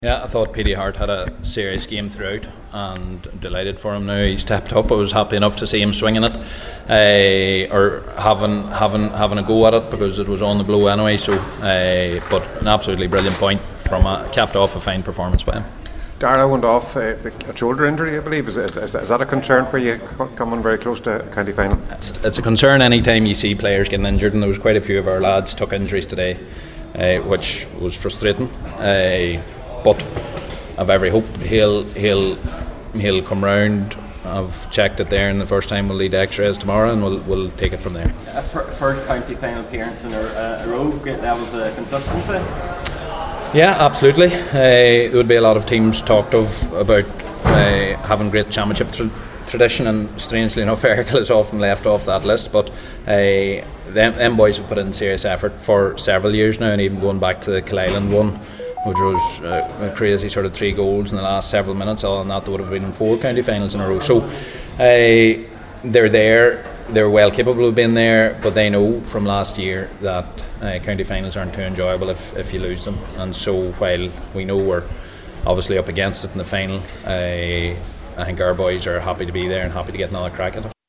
Yeah, I thought Petey Hart had a serious game throughout, and I'm delighted for him now. He stepped up. I was happy enough to see him swinging it, or having a go at it, because it was on the blow anyway. So, but an absolutely brilliant point from capped off a fine performance by him. Dara went off a shoulder injury, I believe. Is that a concern for you coming very close to county final? It's a concern any time you see players getting injured, and there was quite a few of our lads took injuries today, which was frustrating. But I've every hope he'll come round. I've checked it there, and the first time we'll lead X-rays tomorrow, and we'll take it from there. A third county final appearance in a row, great levels of consistency. Yeah, absolutely. There would be a lot of teams talked of about having great championship tradition, and strangely enough, Errigal is often left off that list. But them boys have put in serious effort for several years now, and even going back to the Killeisland one, which was a crazy sort of 3 goals in the last several minutes. Other than that, there would have been 4 county finals in a row. So they're there. They're well capable of being there, but they know from last year that county finals aren't too enjoyable if you lose them. And so while we know we're obviously up against it in the final, I think our boys are happy to be there and happy to get another crack at it.